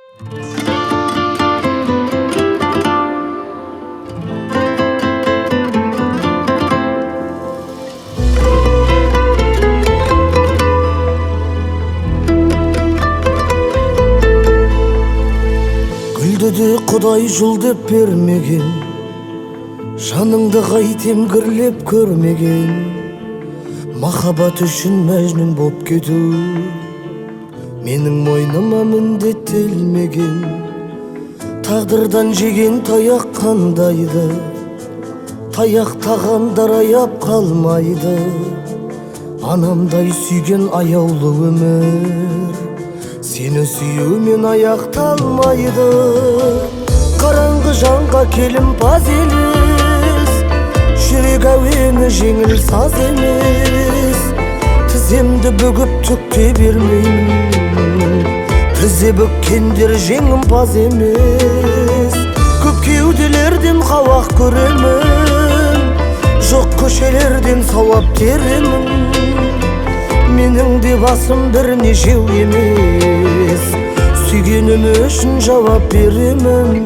Gülді Құдай жол деп бермеген, жаныңды қайтем кірлеп көрмеген. Махаббат үшін мәжнүн боп кету менің мойныма міндеттелмеген. Тағдырдан жеген таяқ қандайды, таяқ тағандар аяп қалмайды. Анамдай сүйген аяулы өмір сені сүюмен аяқталмайды. Қараңғы жанға келімпаз елес, жүрек әуені жеңіл саз емес. Тіземді бүгіп түкте бермеймін, тізе бүккендер жеңімпаз емес. Көп кеуделерден қауақ көремін, жоқ көшелерден сауап теремін. Менің де басым бірнешеу емес, сүйгенім үшін жауап беремін.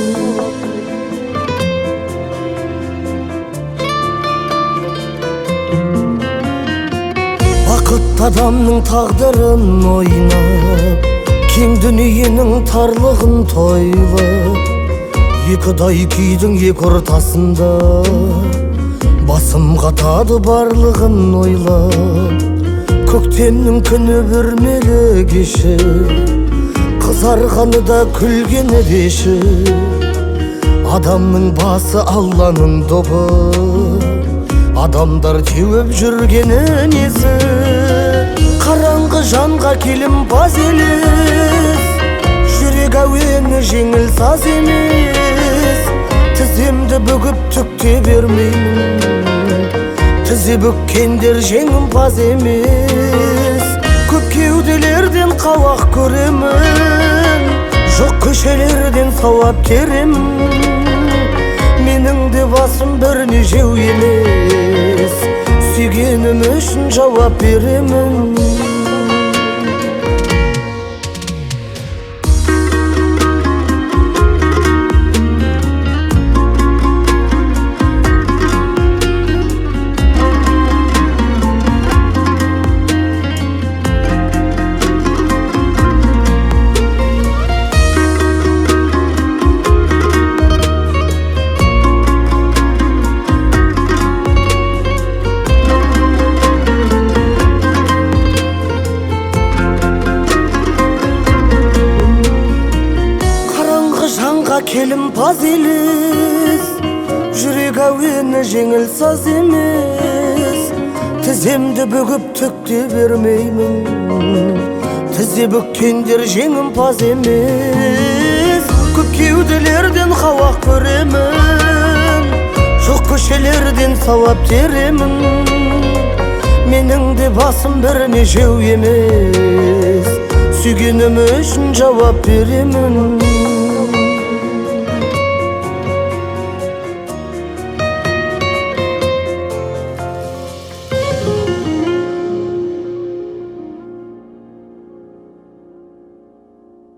Бақыт адамның тағдырын ойнап, кең дүниенің тарлығын тойлап, екідай күйдің екі ортасында басым қатады барлығын ойлап. Көктемнің күні бүрмелі кеші, қызарғаны да күлгені деші. Адамның басы Алланың добы, адамдар теуіп жүргені несі. Қараңғы жанға келімпаз елес, жүрек әуені жеңіл саз емес. Тіземді бүгіп түкте бермеймін, тізе бүккендер жеңімпаз емес. Көп кеуделерден қауақ көремін, жоқ көшелерден сауап теремін. Менің де басым бірнешеу емес, сүйгенім үшін жауап беремін. Келімпаз елес, жүрек әуені жеңіл саз емес. Тіземді бүгіп түкте бермеймін, тізе бүккендер жеңімпаз емес. Көп кеуделерден қауақ көремін, жоқ көшелерден сауап теремін. Менің де басым бірнешеу емес, сүйгенім үшін жауап беремін.